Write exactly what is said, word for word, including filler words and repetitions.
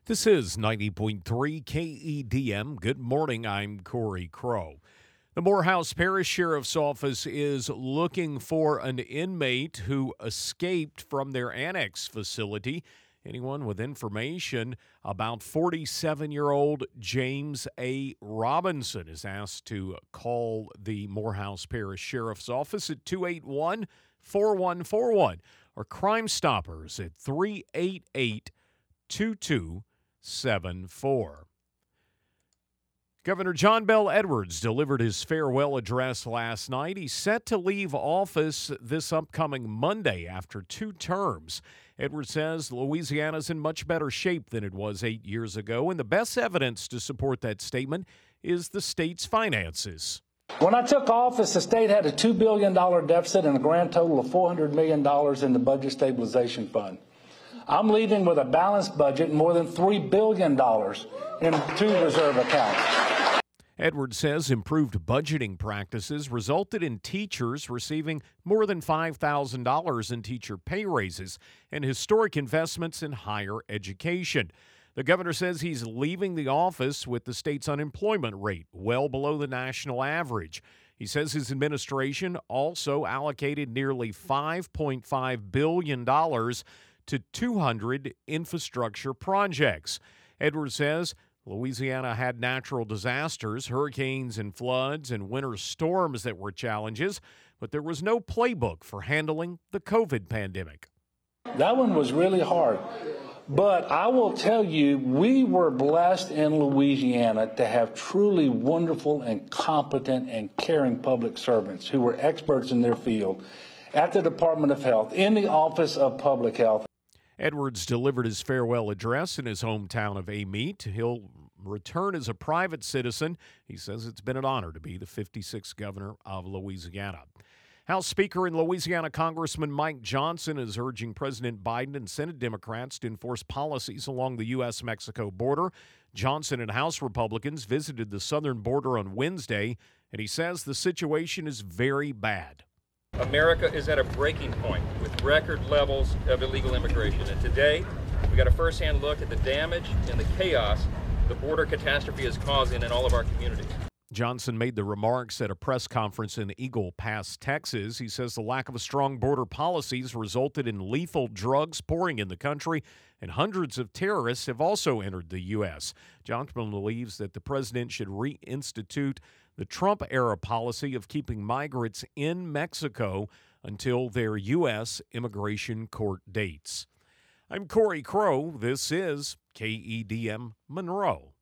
This is ninety point three K E D M. Good morning, I'm Corey Crow. The Morehouse Parish Sheriff's Office is looking for an inmate who escaped from their annex facility. Anyone with information about forty-seven-year-old James A. Robinson is asked to call the Morehouse Parish Sheriff's Office at two eight one, four one four one or Crime Stoppers at three eight eight, two two seven four. Governor John Bel Edwards delivered his farewell address last night. He's set to leave office this upcoming Monday after two terms. Edwards says Louisiana's in much better shape than it was eight years ago, and the best evidence to support that statement is the state's finances. When I took office, the state had a two billion dollars deficit and a grand total of four hundred million dollars in the Budget Stabilization Fund. I'm leaving with a balanced budget and more than three billion dollars in two reserve accounts. Edwards says improved budgeting practices resulted in teachers receiving more than five thousand dollars in teacher pay raises and historic investments in higher education. The governor says he's leaving the office with the state's unemployment rate well below the national average. He says his administration also allocated nearly five point five billion dollars to two hundred infrastructure projects. Edwards says Louisiana had natural disasters, hurricanes and floods, and winter storms that were challenges, but there was no playbook for handling the COVID pandemic. That one was really hard. But I will tell you, we were blessed in Louisiana to have truly wonderful and competent and caring public servants who were experts in their field at the Department of Health, in the Office of Public Health. Edwards delivered his farewell address in his hometown of Amite. He'll return as a private citizen. He says it's been an honor to be the fifty-sixth governor of Louisiana. House Speaker and Louisiana Congressman Mike Johnson is urging President Biden and Senate Democrats to enforce policies along the U S Mexico border. Johnson and House Republicans visited the southern border on Wednesday, and he says the situation is very bad. America is at a breaking point with record levels of illegal immigration. And today, we got a firsthand look at the damage and the chaos the border catastrophe is causing in all of our communities. Johnson made the remarks at a press conference in Eagle Pass, Texas. He says the lack of a strong border policies resulted in lethal drugs pouring in the country, and hundreds of terrorists have also entered the U S. Johnson believes that the president should reinstitute the Trump-era policy of keeping migrants in Mexico until their U S immigration court dates. I'm Corey Crow. This is K E D M Monroe.